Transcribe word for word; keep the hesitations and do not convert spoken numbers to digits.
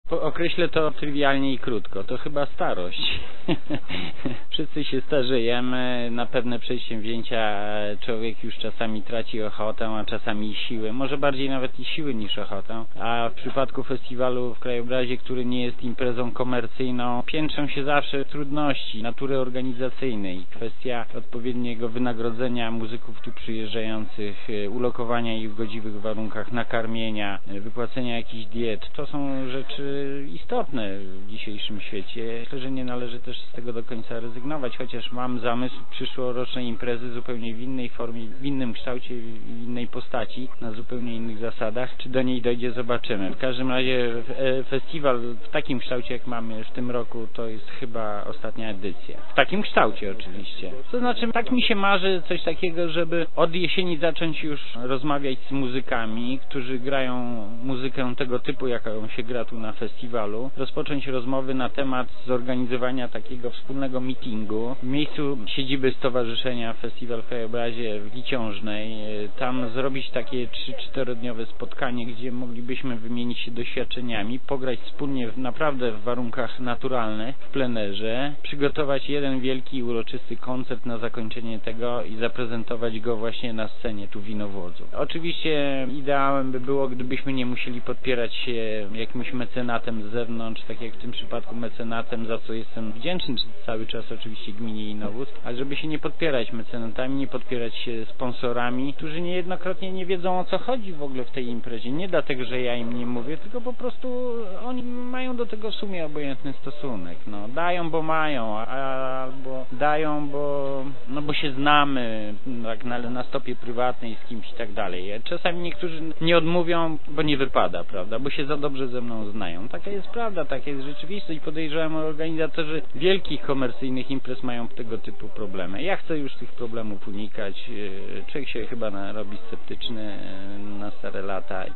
Po określę to trywialnie i krótko. To chyba starość. Wszyscy się starzejemy, na pewne przedsięwzięcia człowiek już czasami traci ochotę, a czasami siły. Może bardziej nawet i siły niż ochotę. A w przypadku festiwalu w krajobrazie, który nie jest imprezą komercyjną, piętrzą się zawsze trudności natury organizacyjnej. Kwestia odpowiedniego wynagrodzenia muzyków tu przyjeżdżających, ulokowania ich w godziwych warunkach, nakarmienia, wypłacenia jakichś diet. To są rzeczy istotne w dzisiejszym świecie. Myślę, że nie należy też z tego do końca rezygnować, chociaż mam zamysł przyszłorocznej imprezy zupełnie w innej formie, w innym kształcie, w innej postaci, na zupełnie innych zasadach. Czy do niej dojdzie, zobaczymy. W każdym razie festiwal w takim kształcie, jak mamy w tym roku, to jest chyba ostatnia edycja. W takim kształcie oczywiście. To znaczy, tak mi się marzy coś takiego, żeby od jesieni zacząć już rozmawiać z muzykami, którzy grają muzykę tego typu, jaką się gra tu na festiwalu, rozpocząć rozmowy na temat zorganizowania takiego wspólnego meetingu w miejscu siedziby Stowarzyszenia Festiwal w Krajobrazie w Liciążnej. Tam zrobić takie trzy czterodniowe spotkanie, gdzie moglibyśmy wymienić się doświadczeniami, pograć wspólnie w, naprawdę w warunkach naturalnych, w plenerze, przygotować jeden wielki, uroczysty koncert na zakończenie tego i zaprezentować go właśnie na scenie tu w Inowłodzu. Oczywiście ideałem by było, gdybyśmy nie musieli podpierać się jakimś mecenatem z zewnątrz, tak jak w tym przypadku mecenatem, za co jestem wdzięczny cały czas oczywiście gminie Inowłódz, ale żeby się nie podpierać mecenatami, nie podpierać się sponsorami, którzy niejednokrotnie nie wiedzą, o co chodzi w ogóle w tej imprezie. Nie dlatego, że ja im nie mówię, tylko po prostu oni mają do tego w sumie obojętny stosunek. No, dają, bo mają, a, albo dają, bo, no, bo się znamy, tak na, na stopie prywatnej z kimś i tak dalej. Czasami niektórzy nie odmówią, bo nie wypada, prawda, bo się za dobrze ze mną znają. Taka jest prawda, taka jest rzeczywistość. Podejrzewam, że organizatorzy wielkich komercyjnych imprez mają tego typu problemy. Ja chcę już tych problemów unikać. Człowiek się chyba robi sceptyczny na stare lata.